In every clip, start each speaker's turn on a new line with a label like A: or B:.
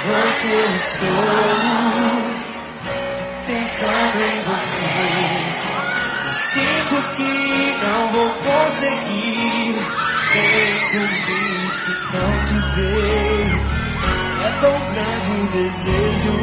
A: Hoje eu estou pensando em você. Eu sinto que não vou conseguir nem dormir se não te ver. É tão grande o desejo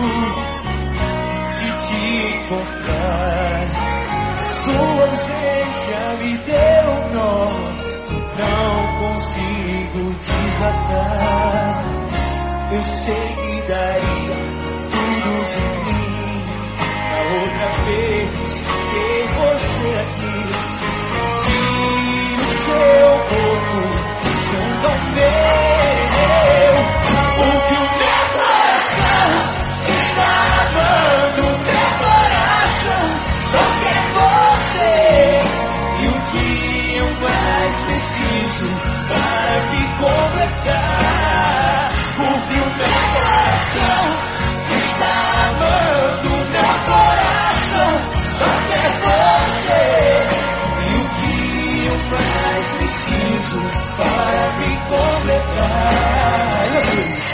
A: de te encontrar. Sua ausência me deu um nó, não consigo desatar. Eu sei que daria tudo de mim na outra vez ter você aqui. Sentir o seu corpo junto ao meu. O que o meu coração está amando, meu coração só quer você. E o que eu mais preciso para me completar? Porque o meu coração está amando, meu coração só quer você. E o que eu mais preciso para me completar? Meu Deus.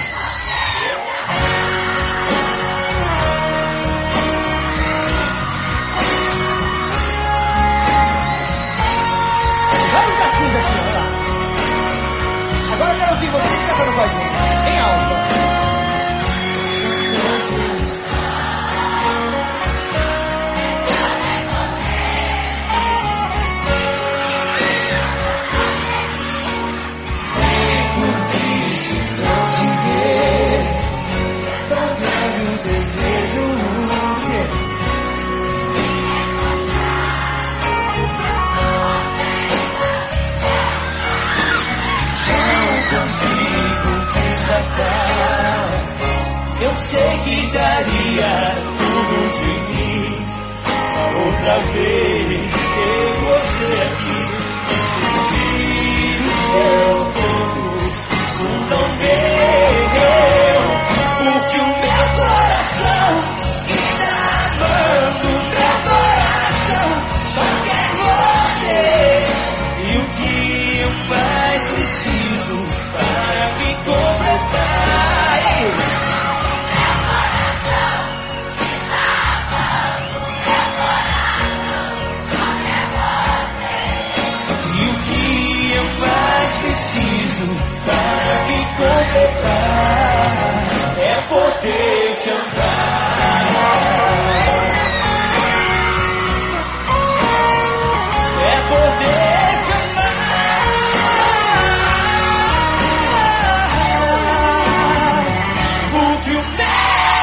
A: Vamos dar cinza aqui, olha lá. Agora eu quero ouvir vocês cantando com a gente, em alta. Eu sei que daria tudo de mim outra vez ter você aqui e sentir o seu corpo junto ao meu. Porque o meu coração está amando, meu coração só quer você. E o que eu mais preciso para me completar? Preciso para me completar é poder te amar, é poder te amar. Porque o meu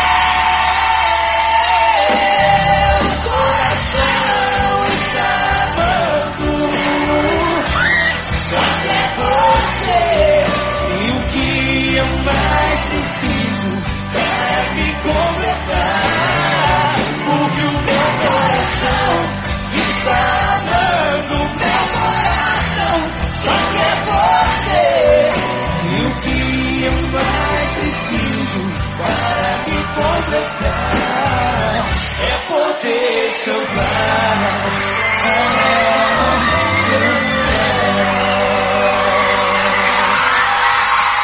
A: coração está amando, só quer você. E o que eu mais preciso para me completar? Porque o meu coração está amando, meu coração só quer você. E o que eu mais preciso para me completar é poder te amar.